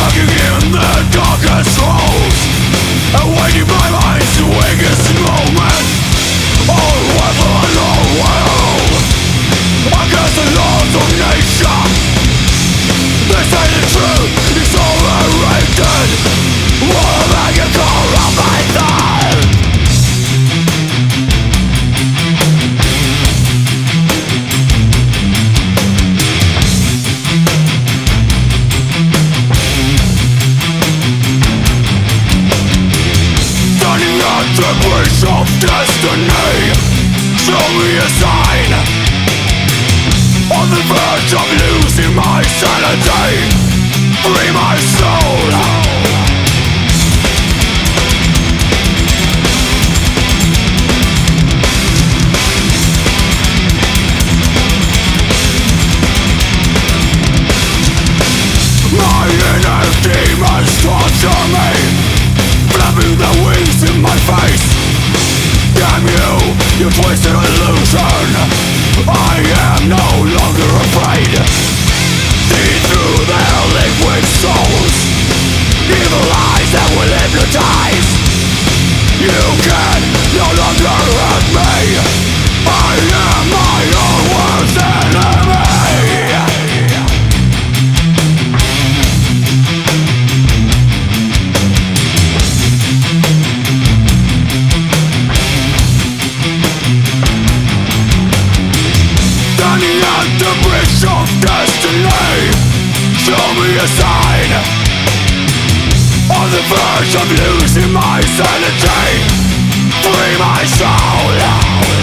Walking in the darkest holes, awaiting my mind's weakest moment. All weather and all will against the laws of nature. They say the truth is overrated. What a bag of corruption. The bridge of destiny, show me a sign. On the verge of losing my sanity, free my soul. My inner demons torture me, flapping their wings in my face. Damn you, you twisted illusion. I am no longer afraid. See through their liquid souls, evil eyes that will hypnotize. You can no longer hurt me. I am my own worst enemy. The bridge of destiny, show me a sign. On the verge of losing my sanity, free my soul.